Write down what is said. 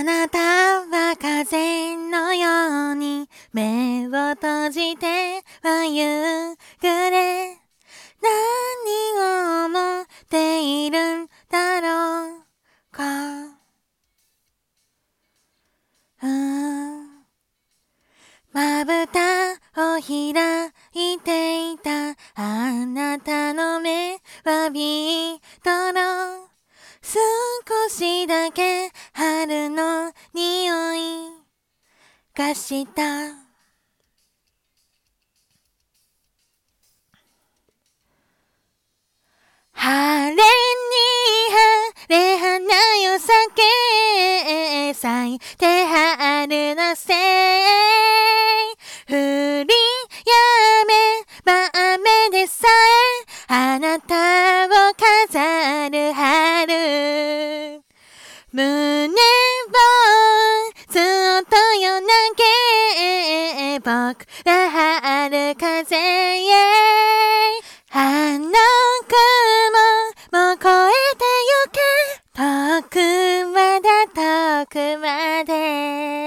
なたは風のように目を閉じてはゆくれ。何を思っているんだろうか。まぶたを開いていたあなたの目はビートの少しだけ春の匂いがした。晴れに晴れ花よ咲け咲いて春のせい降りやめば雨でさえあなたを飾る春胸をずっと夜投げ僕ら春風へあの雲も越えてゆけ遠くまで遠くまで